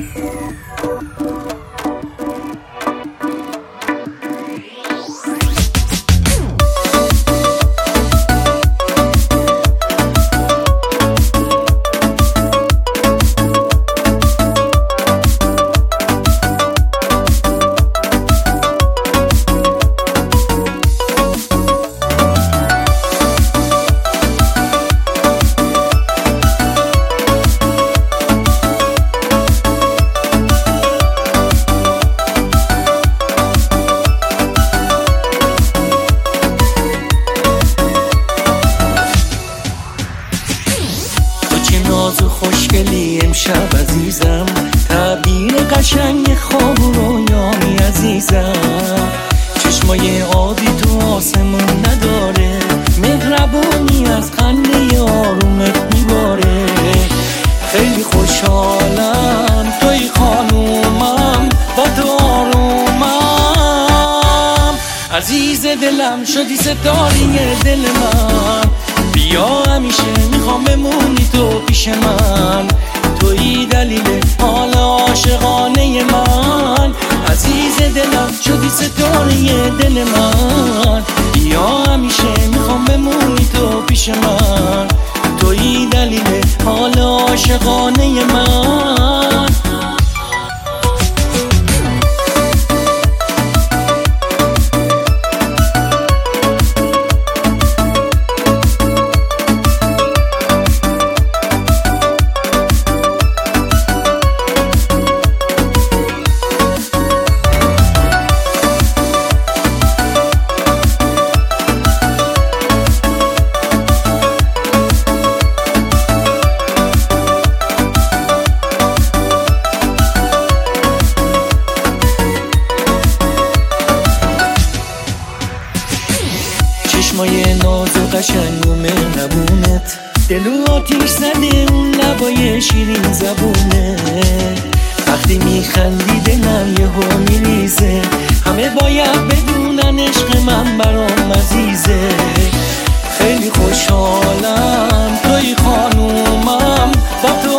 ناز و خوشگلی امشب عزیزم، تعبیر قشنگ خواب و رویامی عزیزم. چشمای آبی تو آسمون نداره، مهربونی از خنده آرومت میباره. خیلی خوشحالم توی خانومم، با تو آرومم. عزیز دلم شدی ستاره دل من، بیا همیشه میخوام بمونی تو پیش من. توی دلیل حال عاشقانه من، عزیز دلم شدی ستاره دل من. بیا همیشه میخوام بمونی تو پیش من. توی دلیل حال عاشقانه من. چشمای ناز و قشنگ و مهربونت، دلو آتیش زده اون لبای شیرین زبونه. وقتی میخندی دلم یهو میریزه، همه باید بدونن عشق من برام عزیزه. خیلی خوشحالم توی خانومم، با تو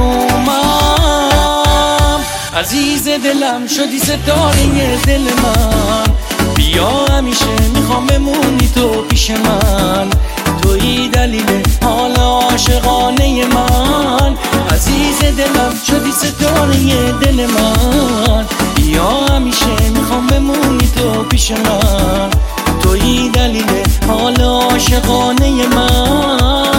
آرومم. عزیز دلم شدی ستاره دل من، بیا همیشه میخوام بمونی تو پیش من. توی دلیل حال عاشقانه من، عزیز دلم شدی ستاره دل من. بیا همیشه میخوام بمونی تو پیش من. توی دلیل حال عاشقانه من.